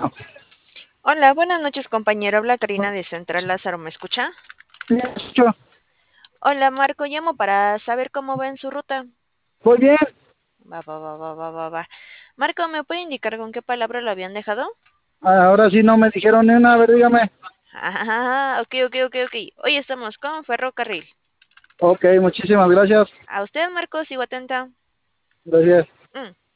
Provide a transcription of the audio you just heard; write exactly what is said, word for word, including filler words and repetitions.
Hola, buenas noches, compañero. Habla Karina de Central Lázaro, ¿me escucha? Sí, escucho. Hola, Marco, llamo para saber cómo va en su ruta. Muy bien. Va, va, va, va, va, va, va. Marco, ¿me puede indicar con qué palabra lo habían dejado? Ahora sí no me dijeron ni una, a ver, dígame. Ah, ok, ok, ok, ok. Hoy estamos con ferrocarril. Ok, muchísimas gracias. A usted, Marco, sigo atenta. Gracias. Mm.